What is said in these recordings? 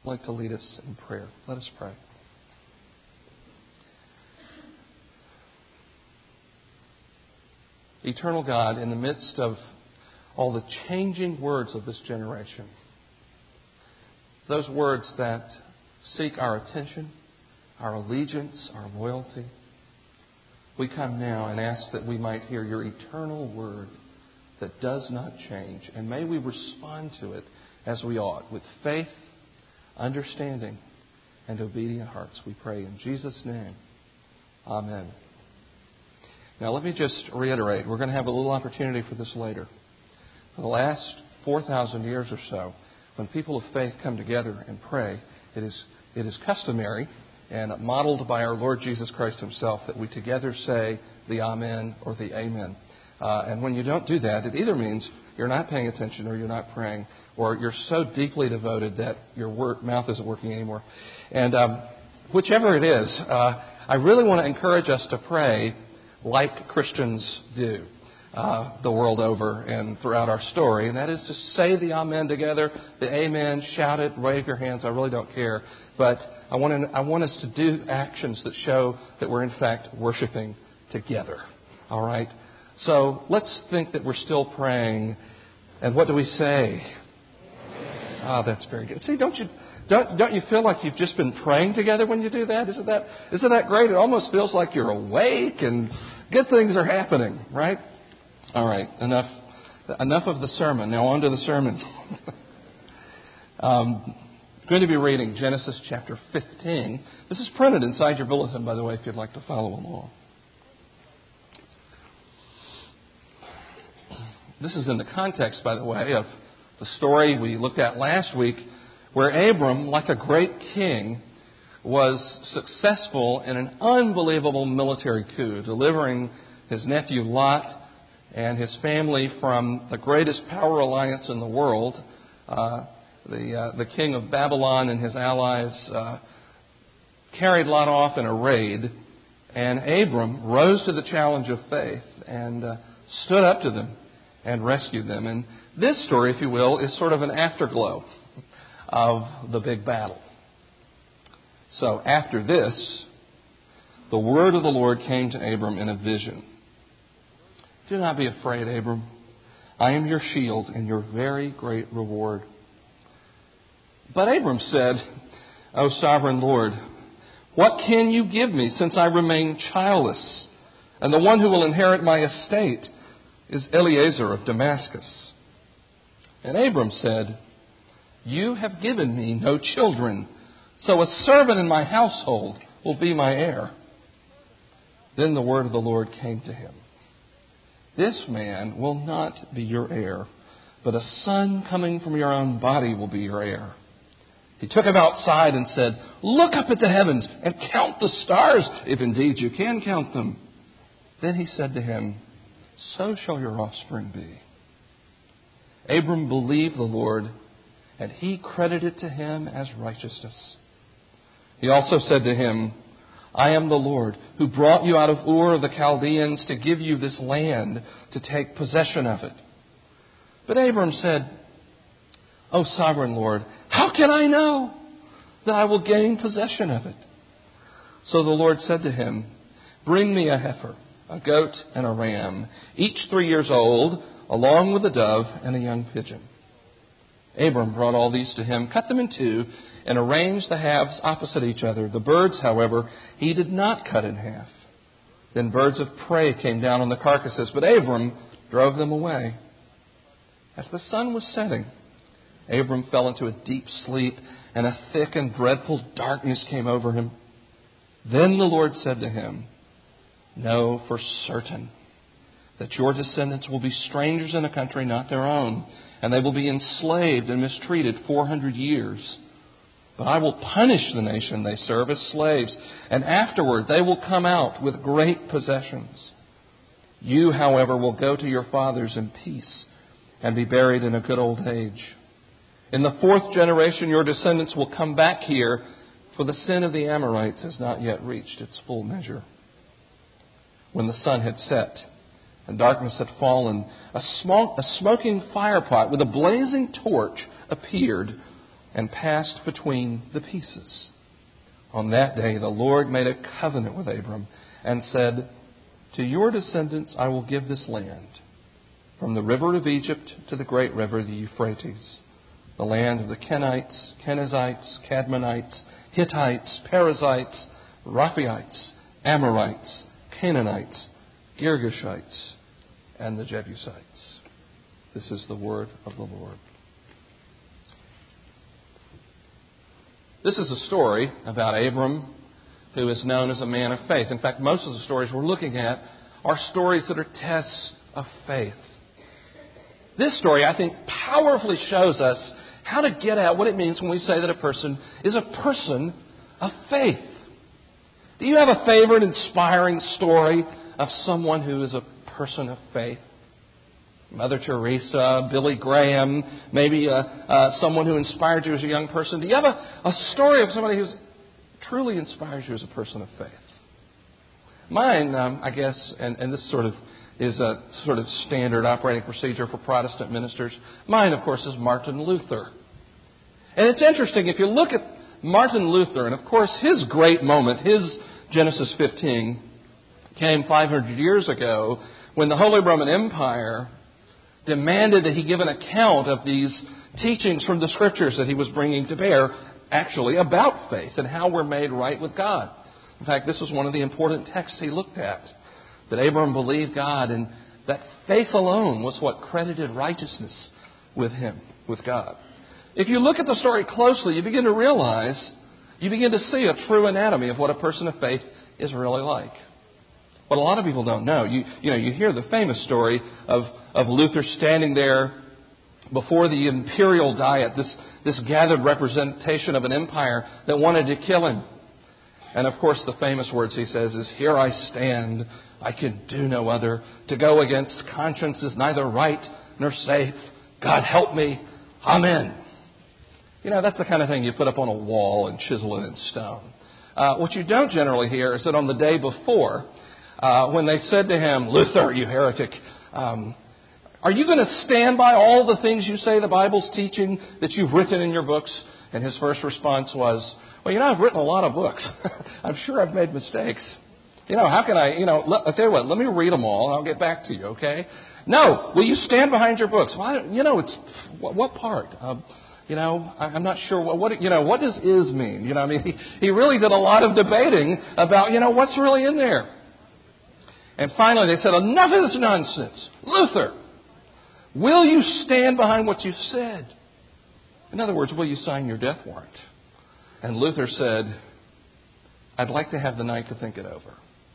I'd like to lead us in prayer. Let us pray. Eternal God, in the midst of all the changing words of this generation, those words that seek our attention, our allegiance, our loyalty, we come now and ask that we might hear your eternal word that does not change. And may we respond to it as we ought, with faith, understanding, and obedient hearts. We pray in Jesus' name. Amen. Now let me just reiterate, we're going to have a little opportunity for this later. For the last 4,000 years or so, when people of faith come together and pray, it is customary and modeled by our Lord Jesus Christ Himself that we together say the Amen or the Amen. And when you don't do that, it either means you're not paying attention or you're not praying, or you're so deeply devoted that your mouth isn't working anymore. And whichever it is, I really want to encourage us to pray like Christians do the world over and throughout our story. And that is to say the Amen together, the Amen, shout it, wave your hands. I really don't care. But I want us to do actions that show that we're in fact worshiping together. All right? So let's think that we're still praying. And what do we say? Ah, that's very good. See, don't you feel like you've just been praying together when you do that? Isn't that great? It almost feels like you're awake and good things are happening, right? All right, enough of the sermon. Now on to the sermon. I'm going to be reading Genesis chapter 15. This is printed inside your bulletin, by the way, if you'd like to follow along. This is in the context, by the way, of the story we looked at last week, where Abram, like a great king, was successful in an unbelievable military coup, delivering his nephew Lot and his family from the greatest power alliance in the world. The king of Babylon and his allies carried Lot off in a raid, and Abram rose to the challenge of faith and stood up to them and rescued them. And this story, if you will, is sort of an afterglow of the big battle. So after this, the word of the Lord came to Abram in a vision. Do not be afraid, Abram. I am your shield and your very great reward. But Abram said, O sovereign Lord, what can you give me since I remain childless? And the one who will inherit my estate is Eliezer of Damascus. And Abram said, you have given me no children, so a servant in my household will be my heir. Then the word of the Lord came to him. This man will not be your heir, but a son coming from your own body will be your heir. He took him outside and said, look up at the heavens and count the stars, if indeed you can count them. Then he said to him, so shall your offspring be. Abram believed the Lord, and he credited to him as righteousness. He also said to him, I am the Lord who brought you out of Ur of the Chaldeans to give you this land to take possession of it. But Abram said, O sovereign Lord, how can I know that I will gain possession of it? So the Lord said to him, bring me a heifer, a goat and a ram, each 3 years old, along with a dove and a young pigeon. Abram brought all these to him, cut them in two, and arranged the halves opposite each other. The birds, however, he did not cut in half. Then birds of prey came down on the carcasses, but Abram drove them away. As the sun was setting, Abram fell into a deep sleep, and a thick and dreadful darkness came over him. Then the Lord said to him, know for certain that your descendants will be strangers in a country not their own, and they will be enslaved and mistreated 400 years. But I will punish the nation they serve as slaves, and afterward they will come out with great possessions. You, however, will go to your fathers in peace and be buried in a good old age. In the 4th generation your descendants will come back here, for the sin of the Amorites has not yet reached its full measure. When the sun had set and darkness had fallen, a smoking firepot with a blazing torch appeared and passed between the pieces. On that day the Lord made a covenant with Abram and said, "To your descendants I will give this land, from the river of Egypt to the great river, the Euphrates, the land of the Kenites, Kenizzites, Cadmonites, Hittites, Perizzites, Rephaites, Amorites, Canaanites, Girgashites, and the Jebusites." This is the word of the Lord. This is a story about Abram, who is known as a man of faith. In fact, most of the stories we're looking at are stories that are tests of faith. This story, I think, powerfully shows us how to get at what it means when we say that a person is a person of faith. Do you have a favorite inspiring story of someone who is a person of faith? Mother Teresa, Billy Graham, maybe someone who inspired you as a young person. Do you have a story of somebody who truly inspires you as a person of faith? Mine, I guess, and this sort of is a sort of standard operating procedure for Protestant ministers. Mine, of course, is Martin Luther. And it's interesting, if you look at Martin Luther, and of course his great moment, his Genesis 15, came 500 years ago when the Holy Roman Empire demanded that he give an account of these teachings from the Scriptures that he was bringing to bear, actually about faith and how we're made right with God. In fact, this was one of the important texts he looked at, that Abram believed God and that faith alone was what credited righteousness with him, with God. If you look at the story closely, you begin to realize, you begin to see a true anatomy of what a person of faith is really like. What a lot of people don't know, you hear the famous story of Luther standing there before the imperial diet, this gathered representation of an empire that wanted to kill him. And of course the famous words he says is, "Here I stand, I can do no other. To go against conscience is neither right nor safe. God help me, amen." That's the kind of thing you put up on a wall and chisel it in stone. What you don't generally hear is that on the day before, when they said to him, "Luther, you heretic, are you going to stand by all the things you say the Bible's teaching that you've written in your books?" And his first response was, "Well, I've written a lot of books. I'm sure I've made mistakes. How can I, I'll tell you what, let me read them all and I'll get back to you, okay?" "No, will you stand behind your books?" "Well, it's, what part? I'm not sure. What does is mean?" He really did a lot of debating about, what's really in there. And finally they said, "Enough of this nonsense. Luther, will you stand behind what you said? In other words, will you sign your death warrant?" And Luther said, "I'd like to have the night to think it over."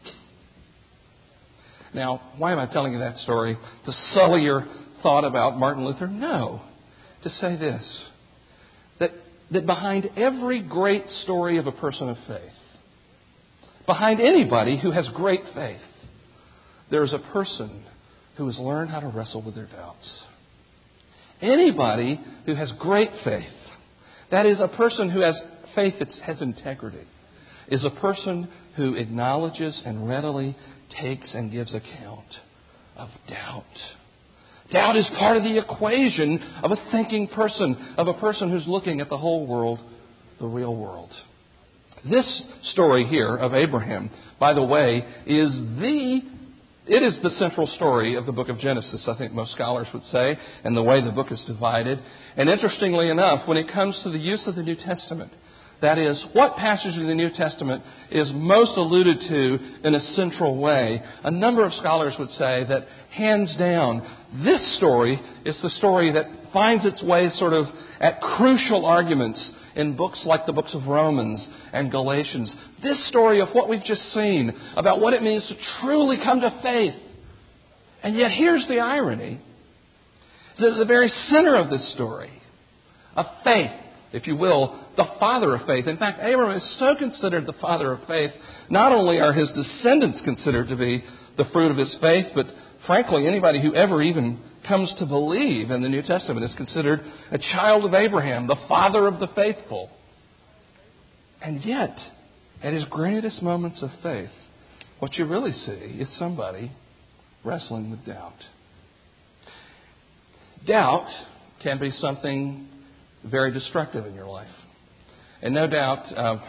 Now, why am I telling you that story? To sully your thought about Martin Luther? No. To say this, that behind every great story of a person of faith, behind anybody who has great faith, there is a person who has learned how to wrestle with their doubts. Anybody who has great faith, that is a person who has faith that has integrity, is a person who acknowledges and readily takes and gives account of doubt. Doubt is part of the equation of a thinking person, of a person who's looking at the whole world, the real world. This story here of Abraham, by the way, is the central story of the book of Genesis, I think most scholars would say, and the way the book is divided. And interestingly enough, when it comes to the use of the New Testament, that is, what passage of the New Testament is most alluded to in a central way, a number of scholars would say that, hands down, this story is the story that finds its way sort of at crucial arguments in books like the books of Romans and Galatians. This story of what we've just seen about what it means to truly come to faith. And yet here's the irony. That at the very center of this story, of faith, if you will, the father of faith. In fact, Abraham is so considered the father of faith, not only are his descendants considered to be the fruit of his faith, but frankly, anybody who ever even comes to believe in the New Testament is considered a child of Abraham, the father of the faithful. And yet, at his greatest moments of faith, what you really see is somebody wrestling with doubt. Doubt can be something very destructive in your life. And no doubt,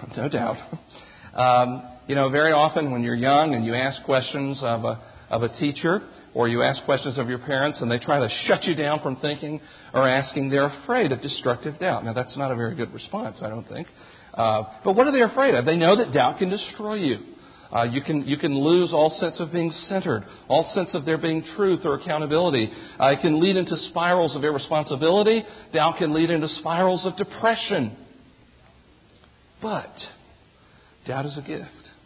very often when you're young and you ask questions of a teacher, or you ask questions of your parents and they try to shut you down from thinking or asking, they're afraid of destructive doubt. Now, that's not a very good response, I don't think. But what are they afraid of? They know that doubt can destroy you. You can lose all sense of being centered, all sense of there being truth or accountability. It can lead into spirals of irresponsibility. Doubt can lead into spirals of depression. But doubt is a gift.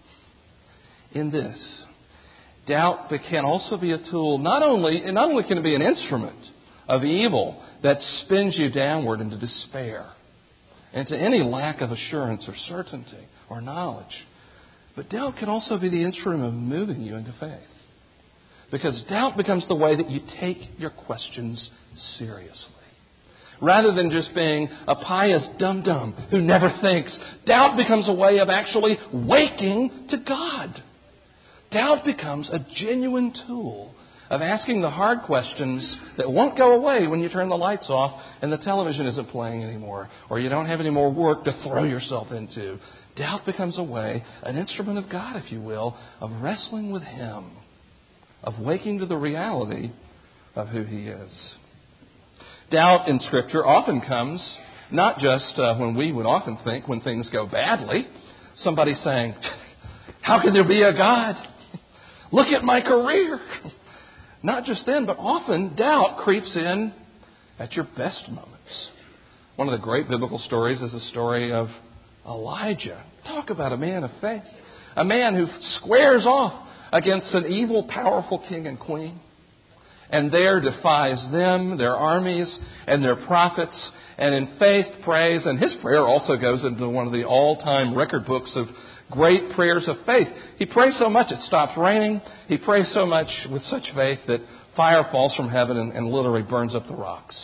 In this, doubt can also be a tool. Not only can it be an instrument of evil that spins you downward into despair, into any lack of assurance or certainty or knowledge, but doubt can also be the instrument of moving you into faith. Because doubt becomes the way that you take your questions seriously. Rather than just being a pious dum-dum who never thinks, doubt becomes a way of actually waking to God. Doubt becomes a genuine tool of asking the hard questions that won't go away when you turn the lights off and the television isn't playing anymore, or you don't have any more work to throw yourself into. Doubt becomes a way, an instrument of God, if you will, of wrestling with Him, of waking to the reality of who He is. Doubt in Scripture often comes not just when we would often think when things go badly. Somebody saying, how can there be a God? Look at my career. Not just then, but often doubt creeps in at your best moments. One of the great biblical stories is the story of Elijah. Talk about a man of faith. A man who squares off against an evil, powerful king and queen. And there defies them, their armies, and their prophets. And in faith prays. And his prayer also goes into one of the all-time record books of great prayers of faith. He prays so much it stops raining. He prays so much with such faith that fire falls from heaven and literally burns up the rocks.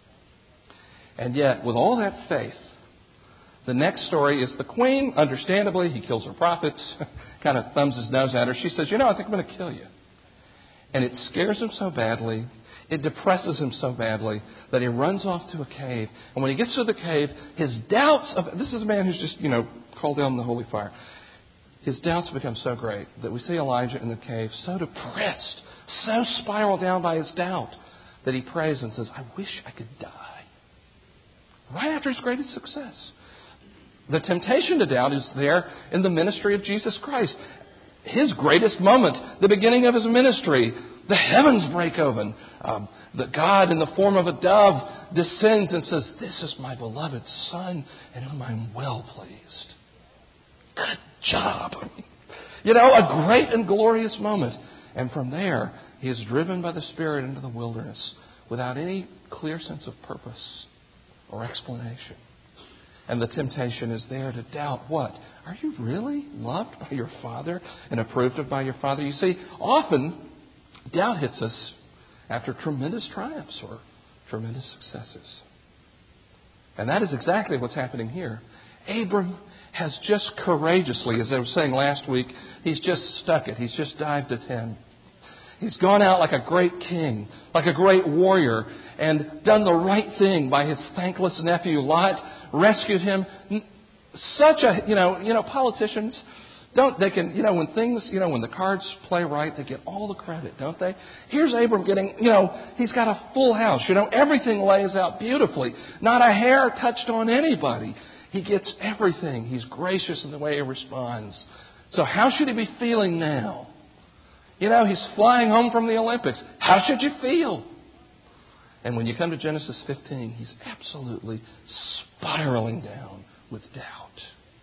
And yet, with all that faith, the next story is the queen. Understandably, he kills her prophets, kind of thumbs his nose at her. She says, I think I'm going to kill you. And it scares him so badly, it depresses him so badly that he runs off to a cave. And when he gets to the cave, his doubts of... This is a man who's just, called down the holy fire. His doubts become so great that we see Elijah in the cave so depressed, so spiraled down by his doubt that he prays and says, I wish I could die. Right after his greatest success. The temptation to doubt is there in the ministry of Jesus Christ. His greatest moment, the beginning of his ministry, the heavens break open. The God in the form of a dove descends and says, this is my beloved Son in whom I am well pleased. Good job. A great and glorious moment. And from there, he is driven by the Spirit into the wilderness without any clear sense of purpose or explanation. And the temptation is there to doubt what? Are you really loved by your Father and approved of by your Father? You see, often doubt hits us after tremendous triumphs or tremendous successes. And that is exactly what's happening here. Abram has just courageously, as I was saying last week, he's just stuck it. He's just dived to 10. He's gone out like a great king, like a great warrior, and done the right thing by his thankless nephew Lot, rescued him. Such a, politicians, when the cards play right, they get all the credit, don't they? Here's Abram getting, he's got a full house. Everything lays out beautifully. Not a hair touched on anybody. He gets everything. He's gracious in the way he responds. So how should he be feeling now? He's flying home from the Olympics. How should you feel? And when you come to Genesis 15, he's absolutely spiraling down with doubt.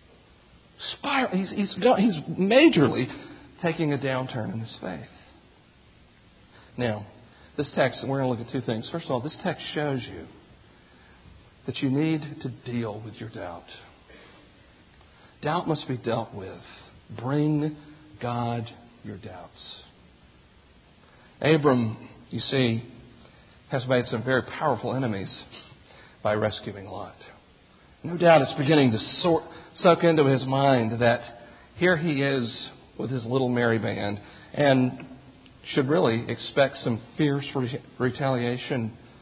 He's majorly taking a downturn in his faith. Now, this text, we're going to look at two things. First of all, this text shows you that you need to deal with your doubt. Doubt must be dealt with. Bring God your doubts. Abram, you see, has made some very powerful enemies by rescuing Lot. No doubt it's beginning to soak into his mind that here he is with his little merry band and should really expect some fierce retaliation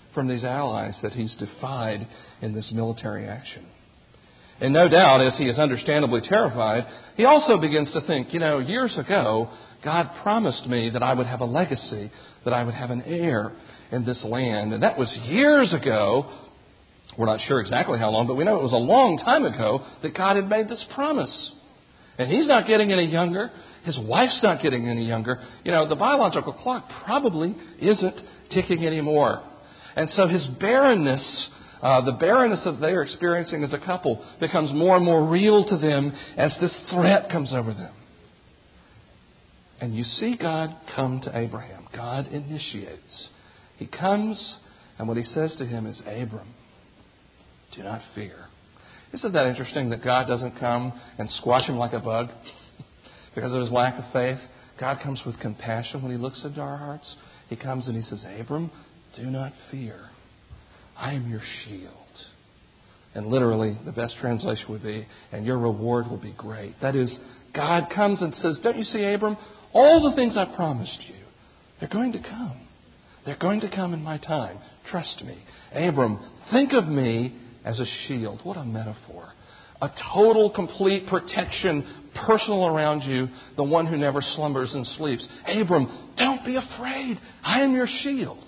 from these allies that he's defied in this military action. And no doubt, as he is understandably terrified, he also begins to think, years ago, God promised me that I would have a legacy, that I would have an heir in this land. And that was years ago. We're not sure exactly how long, but we know it was a long time ago that God had made this promise. And he's not getting any younger. His wife's not getting any younger. The biological clock probably isn't ticking anymore. And so his barrenness, the barrenness that they're experiencing as a couple, becomes more and more real to them as this threat comes over them. And you see God come to Abraham. God initiates. He comes, and what he says to him is, Abram, do not fear. Isn't that interesting that God doesn't come and squash him like a bug because of his lack of faith? God comes with compassion when he looks into our hearts. He comes and he says, Abram, do not fear. I am your shield. And literally, the best translation would be, and your reward will be great. That is, God comes and says, don't you see, Abram, all the things I promised you, they're going to come. They're going to come in my time. Trust me. Abram, think of me as a shield. What a metaphor. A total, complete protection, personal around you, the one who never slumbers and sleeps. Abram, don't be afraid. I am your shield.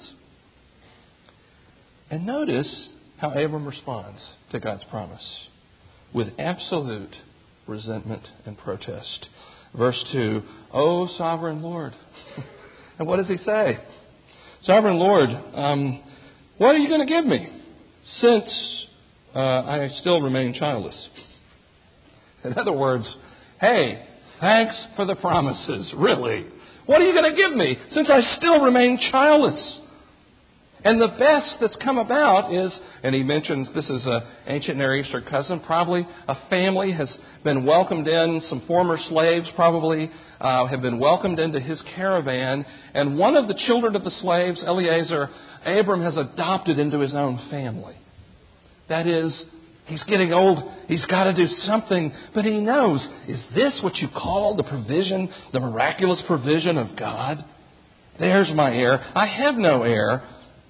And notice how Abram responds to God's promise with absolute resentment and protest. Verse 2, O sovereign Lord. And what does he say? Sovereign Lord, what are you going to give me since I still remain childless? In other words, hey, thanks for the promises, really. What are you going to give me since I still remain childless? And the best that's come about is, and he mentions this is an ancient Near Eastern custom, probably a family has been welcomed in, some former slaves probably have been welcomed into his caravan, and one of the children of the slaves, Eliezer, Abram has adopted into his own family. That is, he's getting old, he's got to do something, but he knows, is this what you call the provision, the miraculous provision of God? There's my heir. I have no heir.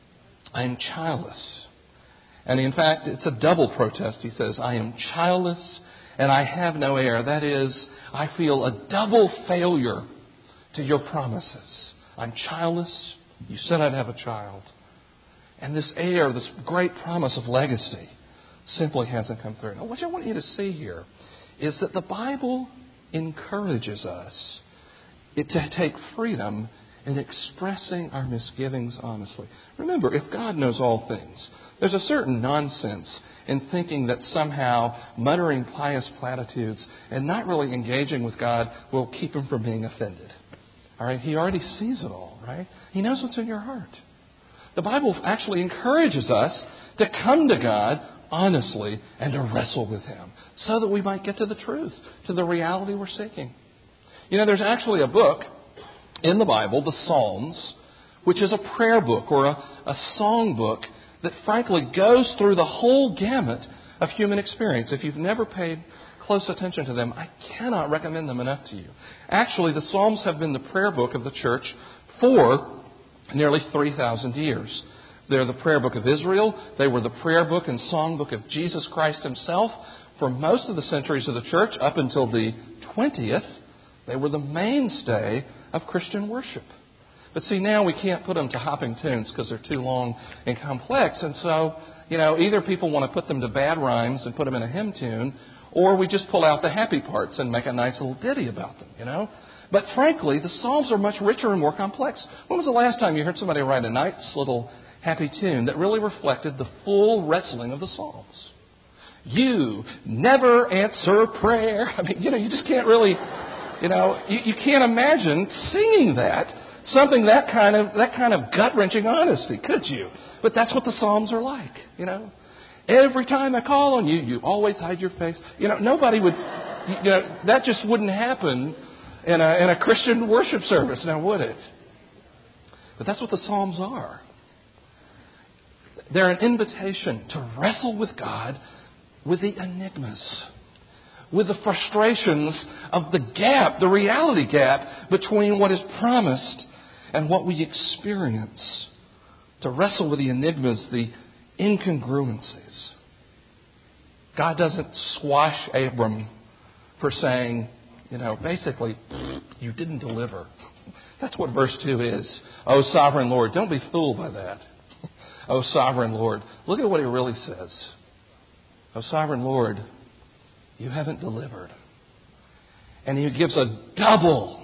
I am childless. And in fact, it's a double protest. He says, I am childless and I have no heir. That is, I feel a double failure to your promises. I'm childless. You said I'd have a child. And this heir, this great promise of legacy, simply hasn't come through. Now, what I want you to see here is that the Bible encourages us to take freedom in expressing our misgivings honestly. Remember, if God knows all things, there's a certain nonsense in thinking that somehow muttering pious platitudes and not really engaging with God will keep him from being offended. All right? He already sees it all, right? He knows what's in your heart. The Bible actually encourages us to come to God honestly and to wrestle with Him so that we might get to the truth, to the reality we're seeking. There's actually a book in the Bible, the Psalms, which is a prayer book or a song book that frankly goes through the whole gamut of human experience. If you've never paid close attention to them, I cannot recommend them enough to you. Actually, the Psalms have been the prayer book of the church for nearly 3,000 years. They're the prayer book of Israel. They were the prayer book and song book of Jesus Christ Himself. For most of the centuries of the church, up until the 20th, they were the mainstay of Christian worship. But see, now we can't put them to hopping tunes because they're too long and complex. And so, either people want to put them to bad rhymes and put them in a hymn tune, or we just pull out the happy parts and make a nice little ditty about them, But frankly, the Psalms are much richer and more complex. When was the last time you heard somebody write a nice little happy tune that really reflected the full wrestling of the Psalms? You never answer prayer. I mean, you just can't really... you can't imagine singing that, something that kind of gut-wrenching honesty, could you? But that's what the Psalms are like, Every time I call on you, you always hide your face. Nobody would, that just wouldn't happen in a Christian worship service, now would it? But that's what the Psalms are. They're an invitation to wrestle with God with the enigmas, with the frustrations of the gap, the reality gap between what is promised and what we experience to wrestle with the enigmas, the incongruencies. God doesn't squash Abram for saying, basically, you didn't deliver. That's what verse 2 is. Oh, sovereign Lord, don't be fooled by that. Oh, sovereign Lord. Look at what he really says. Oh, sovereign Lord, you haven't delivered. And he gives a double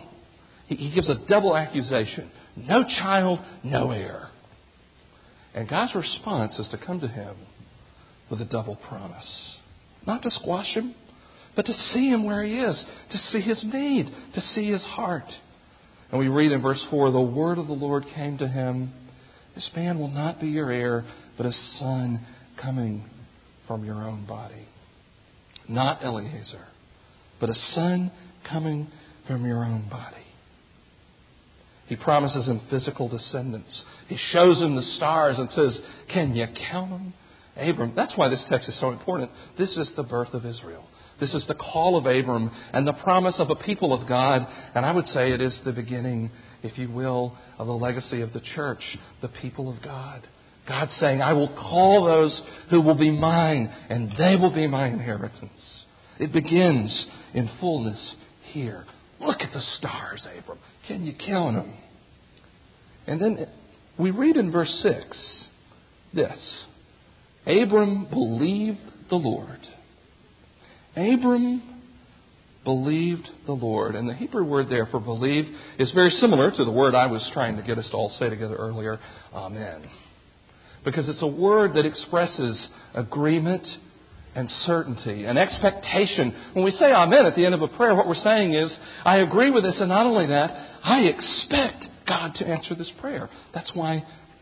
accusation. No child, no heir. And God's response is to come to him with a double promise. Not to squash him, but to see him where he is, to see his need, to see his heart. And we read in verse 4, the word of the Lord came to him. This man will not be your heir, but a son coming from your own body. Not Eliezer, but a son coming from your own body. He promises him physical descendants. He shows him the stars and says, can you count them? Abram, that's why this text is so important. This is the birth of Israel. This is the call of Abram and the promise of a people of God. And I would say it is the beginning, if you will, of the legacy of the church, the people of God. God saying, I will call those who will be mine, and they will be my inheritance. It begins in fullness here. Look at the stars, Abram. Can you count them? And then we read in verse 6 this. Abram believed the Lord. Abram believed the Lord. And the Hebrew word there for believe is very similar to the word I was trying to get us to all say together earlier, amen. Because it's a word that expresses agreement and certainty and expectation. When we say amen at the end of a prayer, what we're saying is, I agree with this, and not only that, I expect God to answer this prayer. That's why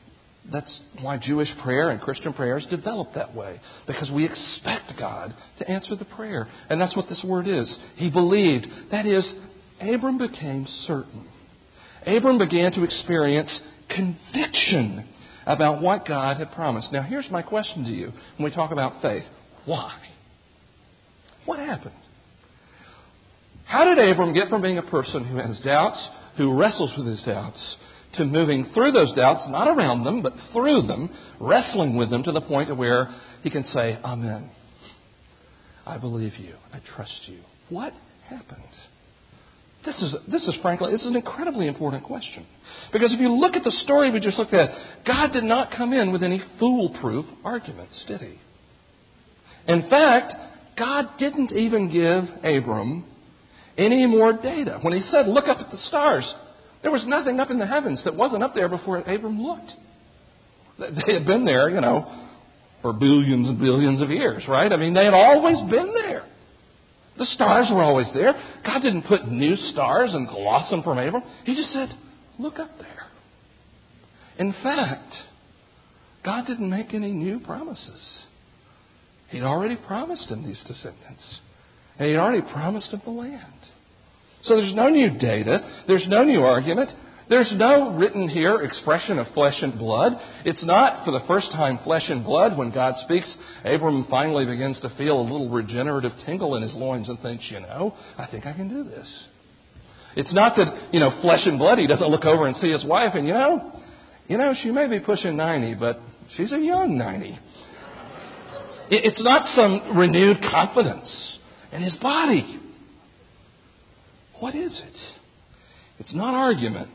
Jewish prayer and Christian prayers develop that way. Because we expect God to answer the prayer. And that's what this word is. He believed. That is, Abram became certain. Abram began to experience conviction about what God had promised. Now, here's my question to you when we talk about faith. Why? What happened? How did Abram get from being a person who has doubts, who wrestles with his doubts, to moving through those doubts, not around them, but through them, wrestling with them to the point of where he can say, amen. I believe you. I trust you. What happened? This is frankly, it's an incredibly important question. Because if you look at the story we just looked at, God did not come in with any foolproof arguments, did he? In fact, God didn't even give Abram any more data. When he said, look up at the stars, there was nothing up in the heavens that wasn't up there before Abram looked. They had been there, for billions and billions of years, right? I mean, they had always been there. The stars were always there. God didn't put new stars and gloss them from Abram. He just said, look up there. In fact, God didn't make any new promises. He'd already promised him these descendants. And he'd already promised him the land. So there's no new data. There's no new argument. There's no written here expression of flesh and blood. It's not for the first time flesh and blood. When God speaks, Abram finally begins to feel a little regenerative tingle in his loins and thinks, I think I can do this. It's not that, flesh and blood, he doesn't look over and see his wife and, she may be pushing 90, but she's a young 90. It's not some renewed confidence in his body. What is it? It's not argument.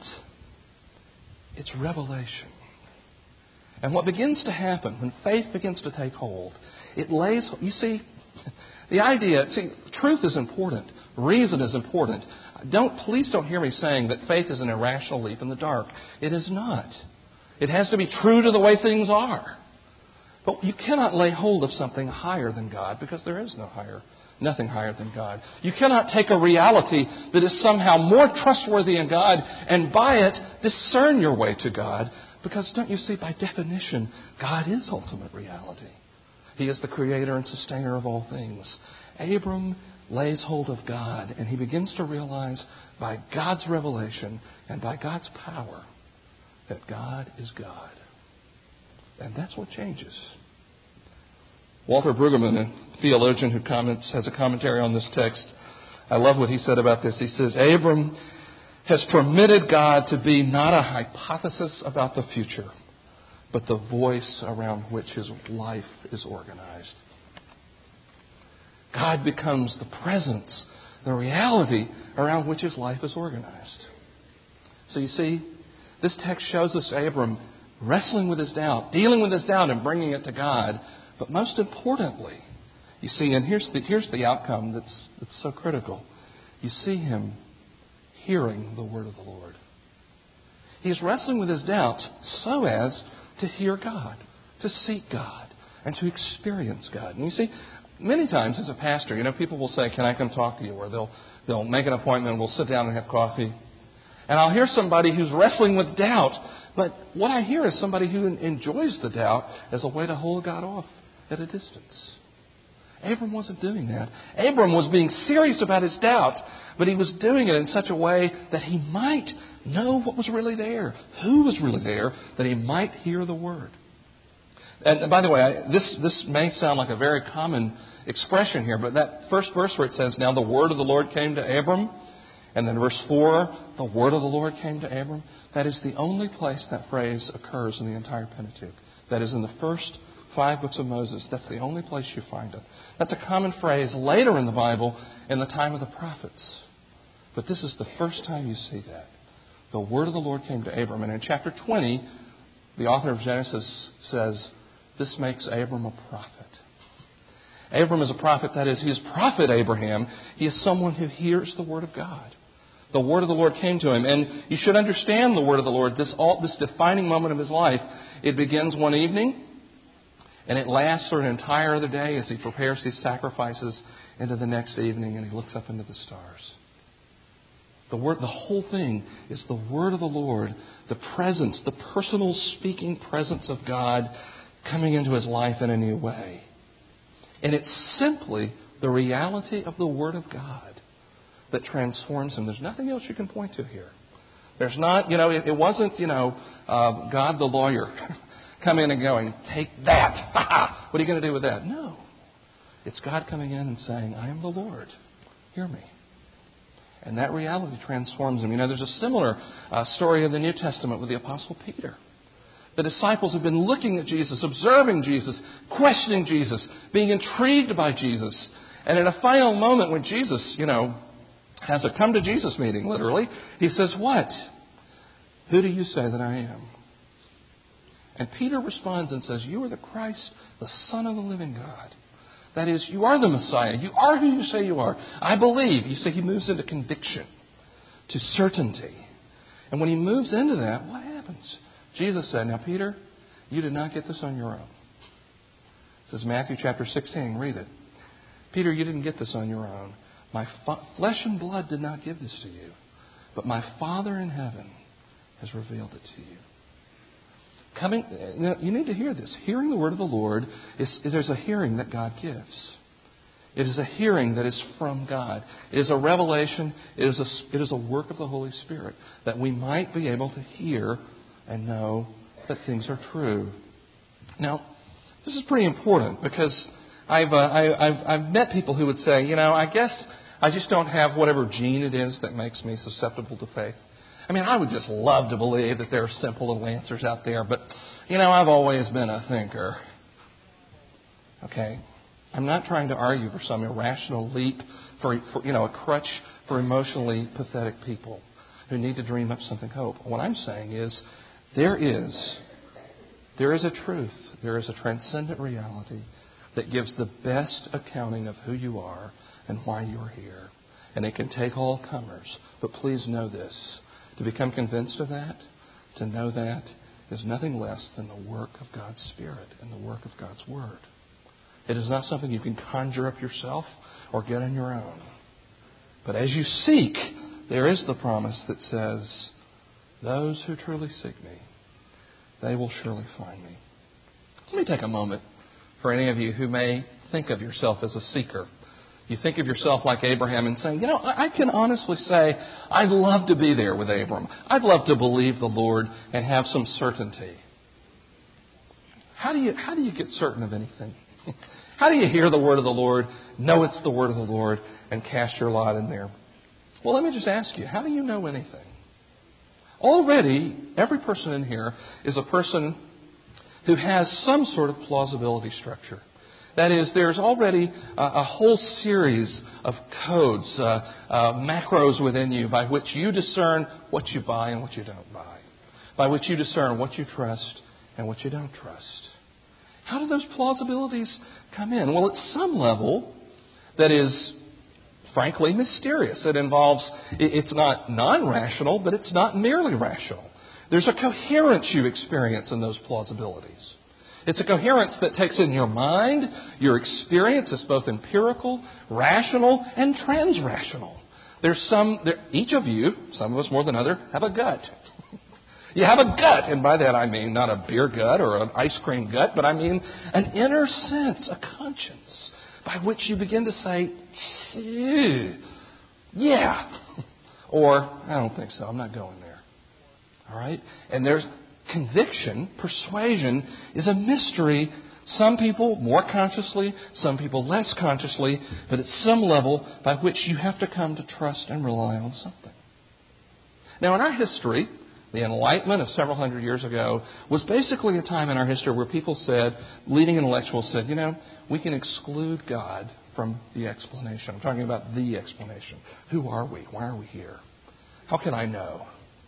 It's revelation. And what begins to happen when faith begins to take hold, it lays, the idea, truth is important. Reason is important. Please don't hear me saying that faith is an irrational leap in the dark. It is not. It has to be true to the way things are. But you cannot lay hold of something higher than God because there is nothing higher than God. You cannot take a reality that is somehow more trustworthy in God and by it discern your way to God. Because don't you see, by definition, God is ultimate reality. He is the creator and sustainer of all things. Abram lays hold of God and he begins to realize by God's revelation and by God's power that God is God. And that's what changes. Walter Brueggemann, a theologian who has a commentary on this text, I love what he said about this. He says, Abram has permitted God to be not a hypothesis about the future, but the voice around which his life is organized. God becomes the presence, the reality around which his life is organized. So you see, this text shows us Abram wrestling with his doubt, dealing with his doubt and bringing it to God. But most importantly, you see, and here's the outcome that's so critical. You see him hearing the word of the Lord. He's wrestling with his doubts so as to hear God, to seek God, and to experience God. And you see, many times as a pastor, people will say, "Can I come talk to you?" Or they'll make an appointment and we'll sit down and have coffee. And I'll hear somebody who's wrestling with doubt, but what I hear is somebody who enjoys the doubt as a way to hold God off at a distance. Abram wasn't doing that. Abram was being serious about his doubts, but he was doing it in such a way that he might know what was really there, who was really there, that he might hear the word. And by the way, this may sound like a very common expression here, but that first verse where it says, "Now the word of the Lord came to Abram," and then verse 4, "The word of the Lord came to Abram," that is the only place that phrase occurs in the entire Pentateuch. That is in the first 5 books of Moses. That's the only place you find it. That's a common phrase later in the Bible in the time of the prophets. But this is the first time you see that. The word of the Lord came to Abram. And in chapter 20, the author of Genesis says, this makes Abram a prophet. Abram is a prophet, that is, he is prophet Abraham. He is someone who hears the word of God. The word of the Lord came to him. And you should understand the word of the Lord, this defining moment of his life. It begins one evening, and it lasts for an entire other day as he prepares these sacrifices into the next evening, and he looks up into the stars. The whole thing is the word of the Lord, the presence, the personal speaking presence of God coming into his life in a new way. And it's simply the reality of the word of God that transforms him. There's nothing else you can point to here. There's not, it wasn't, God the lawyer come in and going, "Take that. What are you going to do with that?" No. It's God coming in and saying, "I am the Lord. Hear me." And that reality transforms him. There's a similar story in the New Testament with the Apostle Peter. The disciples have been looking at Jesus, observing Jesus, questioning Jesus, being intrigued by Jesus. And in a final moment when Jesus, has a come to Jesus meeting, literally, he says, "What? Who do you say that I am?" And Peter responds and says, "You are the Christ, the Son of the living God." That is, you are the Messiah. You are who you say you are. I believe. You see, he moves into conviction, to certainty. And when he moves into that, what happens? Jesus said, "Now, Peter, you did not get this on your own." This is Matthew chapter 16. Read it. "Peter, you didn't get this on your own. My flesh and blood did not give this to you, but my Father in heaven has revealed it to you." You need to hear this. Hearing the word of the Lord, there's a hearing that God gives. It is a hearing that is from God. It is a revelation. It is a work of the Holy Spirit that we might be able to hear and know that things are true. Now, this is pretty important because I've met people who would say, I guess I just don't have whatever gene it is that makes me susceptible to faith. I would just love to believe that there are simple little answers out there, but, I've always been a thinker. Okay? I'm not trying to argue for some irrational leap, for a crutch for emotionally pathetic people who need to dream up something hope. What I'm saying is there is a truth, there is a transcendent reality that gives the best accounting of who you are and why you are here. And it can take all comers. But please know this. To become convinced of that, to know that, is nothing less than the work of God's Spirit and the work of God's Word. It is not something you can conjure up yourself or get on your own. But as you seek, there is the promise that says, "Those who truly seek me, they will surely find me." Let me take a moment for any of you who may think of yourself as a seeker. You think of yourself like Abraham and saying, I can honestly say, I'd love to be there with Abram. I'd love to believe the Lord and have some certainty. How do you get certain of anything? How do you hear the word of the Lord, know it's the word of the Lord, and cast your lot in there? Well, let me just ask you, how do you know anything? Already, every person in here is a person who has some sort of plausibility structure. That is, there's already a whole series of codes, macros within you by which you discern what you buy and what you don't buy, by which you discern what you trust and what you don't trust. How do those plausibilities come in? Well, at some level that is, frankly, mysterious. It involves, it's not non-rational, but it's not merely rational. There's a coherence you experience in those plausibilities. It's a coherence that takes in your mind, your experience is both empirical, rational, and transrational. Each of you, some of us more than others, have a gut. You have a gut, and by that I mean not a beer gut or an ice cream gut, but I mean an inner sense, a conscience, by which you begin to say, yeah, or I don't think so, I'm not going there. All right? And there's conviction, persuasion, is a mystery. Some people more consciously, some people less consciously, but at some level by which you have to come to trust and rely on something. Now, in our history, the Enlightenment of several hundred years ago was basically a time in our history where people said, leading intellectuals said, we can exclude God from the explanation. I'm talking about the explanation. Who are we? Why are we here? How can I know?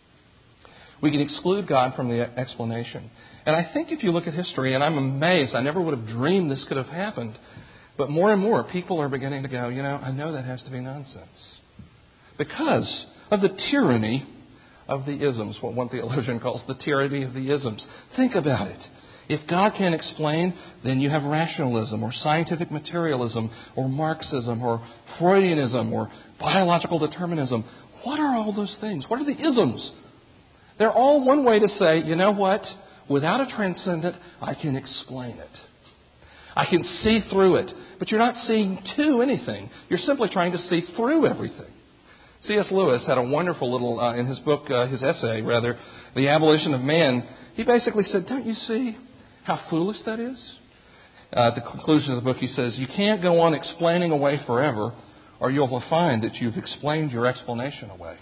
We can exclude God from the explanation. And I think if you look at history, and I'm amazed, I never would have dreamed this could have happened, but more and more people are beginning to go, I know that has to be nonsense. Because of the tyranny of the isms, what one theologian calls the tyranny of the isms. Think about it. If God can't explain, then you have rationalism or scientific materialism or Marxism or Freudianism or biological determinism. What are all those things? What are the isms? They're all one way to say, you know what? Without a transcendent, I can explain it. I can see through it. But you're not seeing to anything. You're simply trying to see through everything. C.S. Lewis had a wonderful little, in his book, his essay, rather, The Abolition of Man, he basically said, don't you see how foolish that is? At the conclusion of the book, he says, you can't go on explaining away forever, or you'll find that you've explained your explanation away.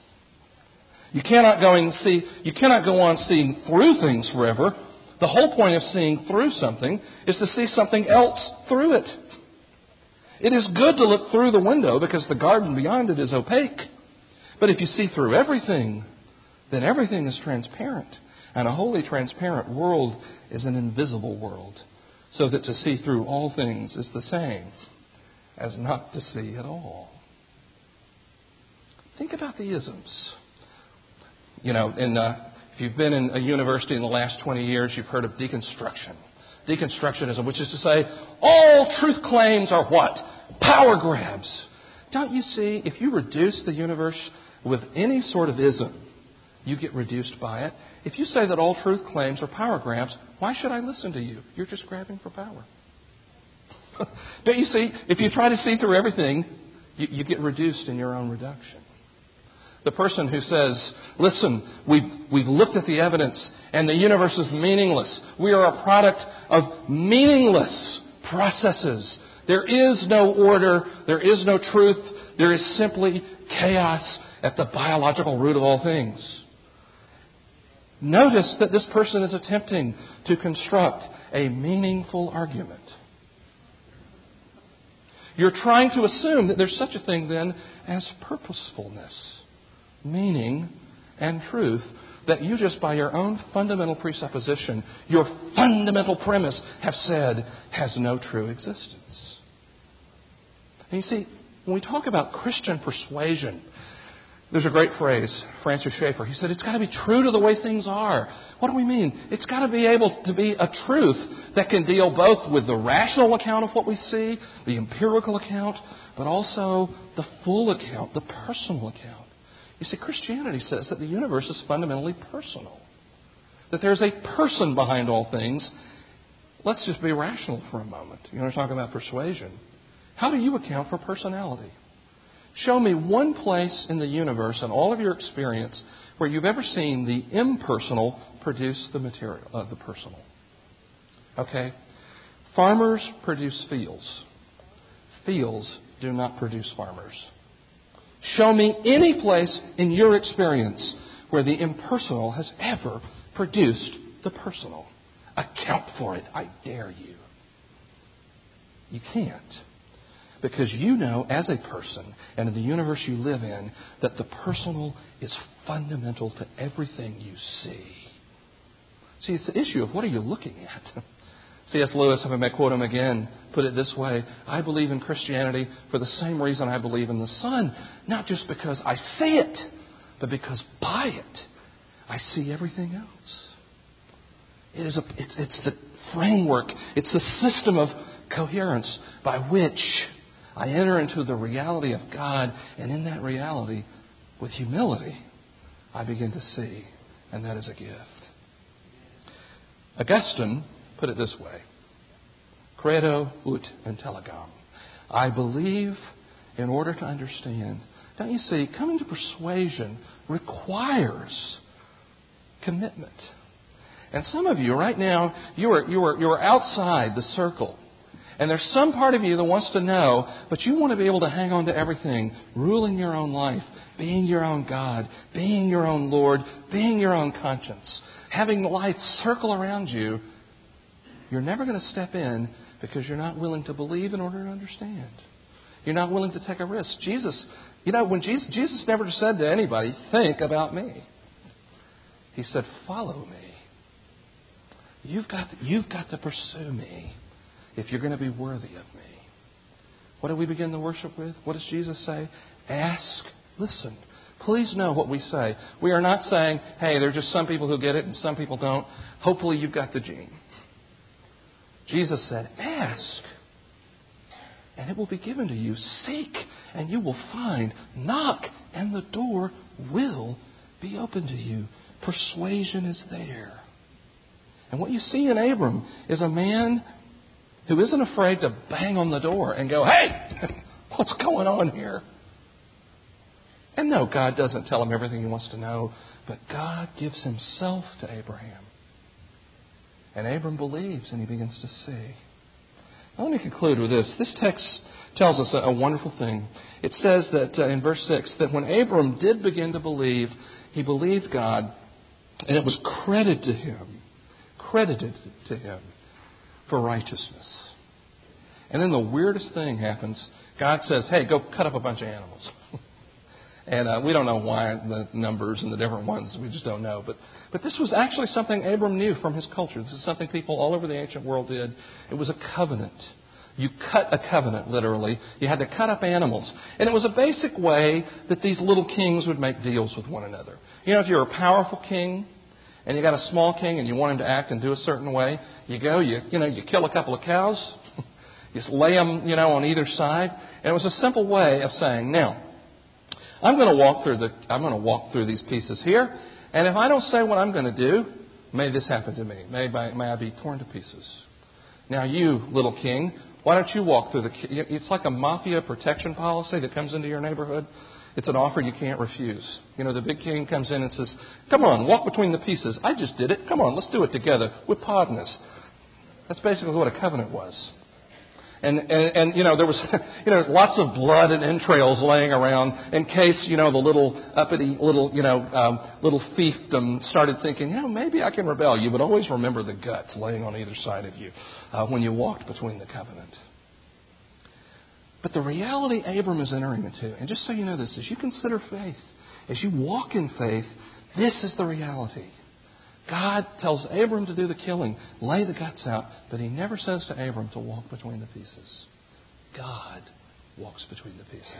You cannot go on seeing through things forever. The whole point of seeing through something is to see something else through it. It is good to look through the window because the garden beyond it is opaque. But if you see through everything, then everything is transparent. And a wholly transparent world is an invisible world. So that to see through all things is the same as not to see at all. Think about the isms. If you've been in a university in the last 20 years, you've heard of deconstruction. Deconstructionism, which is to say, all truth claims are what? Power grabs. Don't you see, if you reduce the universe with any sort of ism, you get reduced by it. If you say that all truth claims are power grabs, why should I listen to you? You're just grabbing for power. Don't you see, if you try to see through everything, you get reduced in your own reduction. The person who says, listen, we've looked at the evidence and the universe is meaningless. We are a product of meaningless processes. There is no order. There is no truth. There is simply chaos at the biological root of all things. Notice that this person is attempting to construct a meaningful argument. You're trying to assume that there's such a thing then as purposefulness, meaning, and truth that you just by your own fundamental presupposition, your fundamental premise have said has no true existence. And you see, when we talk about Christian persuasion, there's a great phrase, Francis Schaeffer. He said, it's got to be true to the way things are. What do we mean? It's got to be able to be a truth that can deal both with the rational account of what we see, the empirical account, but also the full account, the personal account. You see, Christianity says that the universe is fundamentally personal, that there's a person behind all things. Let's just be rational for a moment. You want to talk about persuasion. How do you account for personality? Show me one place in the universe in all of your experience where you've ever seen the impersonal produce the material, the personal. Okay? Farmers produce fields. Fields do not produce farmers. Show me any place in your experience where the impersonal has ever produced the personal. account for it. I dare you. You can't. Because you know as a person and in the universe you live in that the personal is fundamental to everything you see. See, it's the issue of what are you looking at? C.S. Lewis, if I may quote him again, put it this way: I believe in Christianity for the same reason I believe in the sun, not just because I see it, but because by it I see everything else. It's the framework, it's the system of coherence by which I enter into the reality of God, and in that reality, with humility, I begin to see, and that is a gift. Augustine put it this way: Credo ut intelligam. I believe in order to understand. Don't you see, coming to persuasion requires commitment. And some of you right now, you are outside the circle. And there's some part of you that wants to know, but you want to be able to hang on to everything, ruling your own life, being your own God, being your own Lord, being your own conscience, having life circle around you. You're never going to step in because you're not willing to believe in order to understand. You're not willing to take a risk. Jesus never said to anybody, think about me. He said, follow me. You've got to pursue me if you're going to be worthy of me. What do we begin the worship with? What does Jesus say? Ask, listen. Please know what we say. We are not saying, hey, there are just some people who get it and some people don't. Hopefully you've got the gene. Jesus said, ask, and it will be given to you. Seek, and you will find. Knock, and the door will be open to you. Persuasion is there. And what you see in Abram is a man who isn't afraid to bang on the door and go, hey, what's going on here? And no, God doesn't tell him everything he wants to know, but God gives himself to Abraham. And Abram believes, and he begins to see. Now, let me conclude with this. This text tells us a wonderful thing. It says that in verse 6, that when Abram did begin to believe, he believed God, and it was credited to him for righteousness. And then the weirdest thing happens. God says, hey, go cut up a bunch of animals. And we don't know why the numbers and the different ones. We just don't know. But this was actually something Abram knew from his culture. This is something people all over the ancient world did. It was a covenant. You cut a covenant, literally. You had to cut up animals. And it was a basic way that these little kings would make deals with one another. You know, if you're a powerful king and you got a small king and you want him to act and do a certain way, you go, you kill a couple of cows, you just lay them, on either side. And it was a simple way of saying, now, I'm going to walk through these pieces here, and if I don't say what I'm going to do, may this happen to me. May I be torn to pieces. Now, you, little king, why don't you walk through it's like a mafia protection policy that comes into your neighborhood. It's an offer you can't refuse. The big king comes in and says, come on, walk between the pieces. I just did it. Come on, let's do it together with podness. That's basically what a covenant was. And there was lots of blood and entrails laying around in case the little uppity little fiefdom started thinking, maybe I can rebel. You would always remember the guts laying on either side of you when you walked between the covenant. But the reality Abram is entering into, and just so you know this, as you consider faith, as you walk in faith, this is the reality. God tells Abram to do the killing, lay the guts out, but he never says to Abram to walk between the pieces. God walks between the pieces.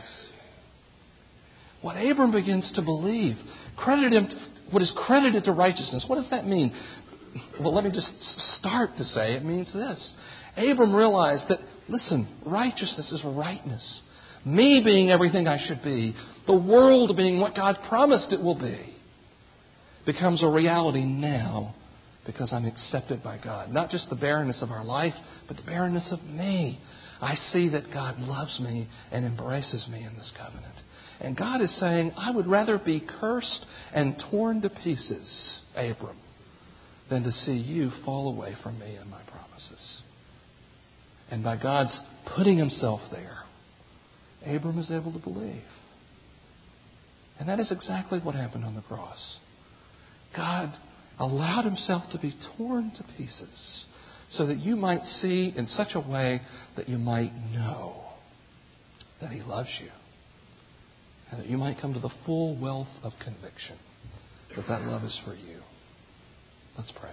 What Abram begins to believe, what is credited to righteousness. What does that mean? Well, let me just start to say it means this. Abram realized that, listen, righteousness is rightness. Me being everything I should be, the world being what God promised it will be, becomes a reality now because I'm accepted by God. Not just the barrenness of our life, but the barrenness of me. I see that God loves me and embraces me in this covenant. And God is saying, I would rather be cursed and torn to pieces, Abram, than to see you fall away from me and my promises. And by God's putting himself there, Abram is able to believe. And that is exactly what happened on the cross. God allowed himself to be torn to pieces so that you might see in such a way that you might know that he loves you and that you might come to the full wealth of conviction that that love is for you. Let's pray.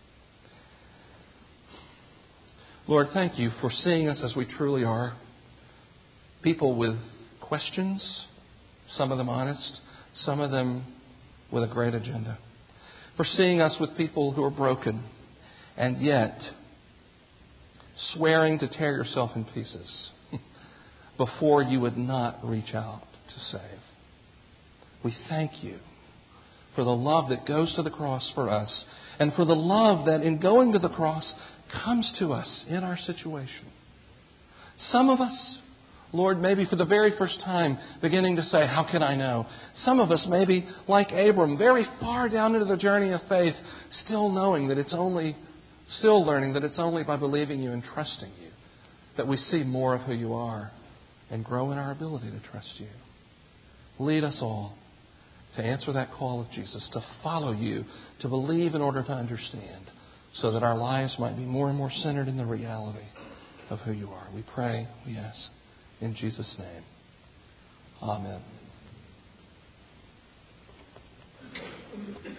Lord, thank you for seeing us as we truly are. People with questions, some of them honest, some of them with a great agenda. For seeing us with people who are broken and yet swearing to tear yourself in pieces before you would not reach out to save. We thank you for the love that goes to the cross for us and for the love that in going to the cross comes to us in our situation. Some of us, Lord, maybe for the very first time beginning to say, how can I know? Some of us maybe, like Abram, very far down into the journey of faith, still learning that it's only by believing you and trusting you that we see more of who you are and grow in our ability to trust you. Lead us all to answer that call of Jesus, to follow you, to believe in order to understand, so that our lives might be more and more centered in the reality of who you are. We pray, we ask, in Jesus' name. Amen.